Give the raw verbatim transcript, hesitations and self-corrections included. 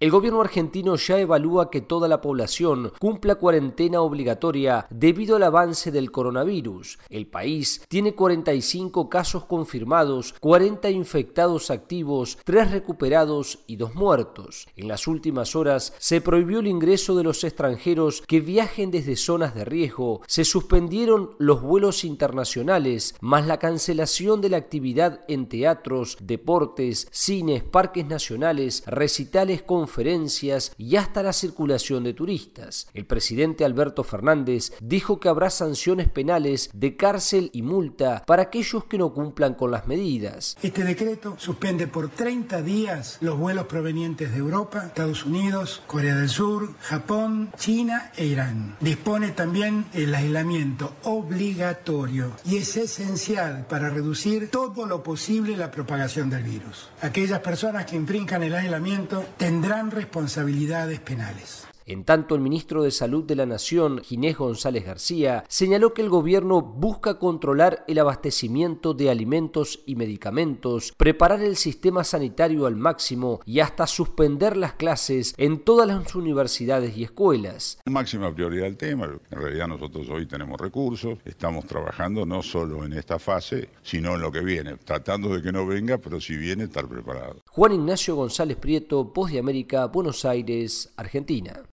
El gobierno argentino ya evalúa que toda la población cumpla cuarentena obligatoria debido al avance del coronavirus. El país tiene cuarenta y cinco casos confirmados, cuarenta infectados activos, tres recuperados y dos muertos. En las últimas horas se prohibió el ingreso de los extranjeros que viajen desde zonas de riesgo, se suspendieron los vuelos internacionales, más la cancelación de la actividad en teatros, deportes, cines, parques nacionales, recitales, conferencias, conferencias y hasta la circulación de turistas. El presidente Alberto Fernández dijo que habrá sanciones penales de cárcel y multa para aquellos que no cumplan con las medidas. Este decreto suspende por treinta días los vuelos provenientes de Europa, Estados Unidos, Corea del Sur, Japón, China e Irán. Dispone también el aislamiento obligatorio y es esencial para reducir todo lo posible la propagación del virus. Aquellas personas que infrinjan el aislamiento tendrán responsabilidades penales. En tanto, el ministro de Salud de la Nación, Ginés González García, señaló que el gobierno busca controlar el abastecimiento de alimentos y medicamentos, preparar el sistema sanitario al máximo y hasta suspender las clases en todas las universidades y escuelas. Máxima prioridad el tema. En realidad nosotros hoy tenemos recursos, estamos trabajando no solo en esta fase, sino en lo que viene, tratando de que no venga, pero si viene, estar preparado. Juan Ignacio González Prieto, Voz de América, Buenos Aires, Argentina.